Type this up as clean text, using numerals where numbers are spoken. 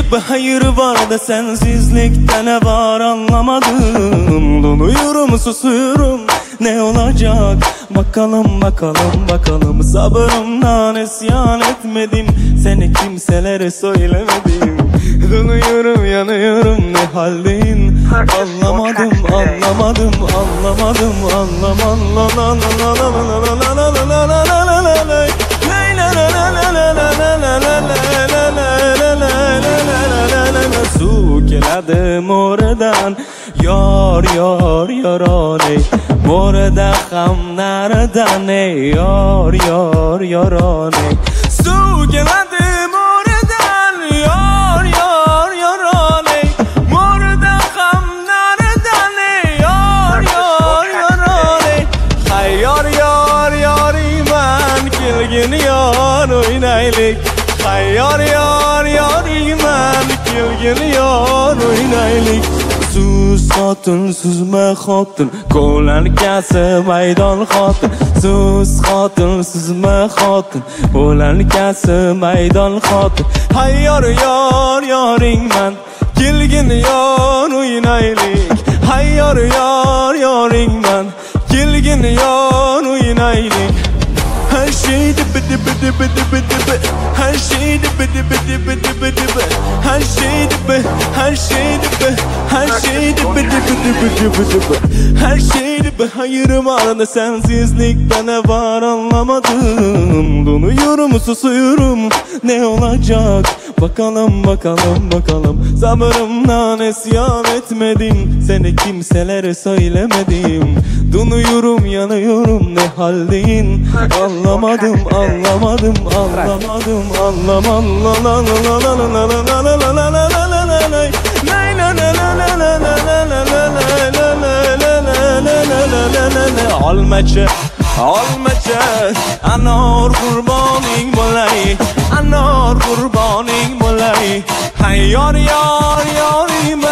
bir hayır var da sensizlikte ne var anlamadım. Donuyorum, susuyorum, ne olacak bakalım bakalım bakalım. Sabrımdan isyan etmedim, seni kimselere söylemedim. Donuyorum, yanıyorum, ne haldeyim anlamadım anlamadım anlamadım anlamadım. Su keladi mo'ridan yor yor yorone, mo'rida ham naridan yor yor yorone. Su keladi mo'ridan yor yor yorone, mo'rida ham naridan yor yor yorone. Hay yor yor yoriman, kelgin yor o'ynaylik. Hay yor yor yoriman, kelgin yor o'ynaylik. Sus xotin, suzma xotin, ko'lankasi maydon xotin. Sus xotin, suzma xotin, ko'lankasi maydon xotin. Hay yor yor yoringman, kelgin yor o'ynaylik. Hay yor yor yoringman, kelgin yor o'ynaylik. Her şey dibi dibi dibi dibi dibi, her şey dibi dibi dibi dibi dibi, her şey dibi, her şey dibi, her şey dibi dibi dibi dibi dibi, her şey dibi. Hayır var da sensizlikte ne var anlamadım. Donuyorum, susuyorum, ne olacak bakalım bakalım bakalım. Sabrımdan isyan etmedim, seni kimselere söylemedim. Donuyorum, yanıyorum, ne haldeyim anlamadım anlamadım anlamadım olmachi olmachi anor qurboning bo'lay, anor qurboning bo'lay. Hay yor yor yorim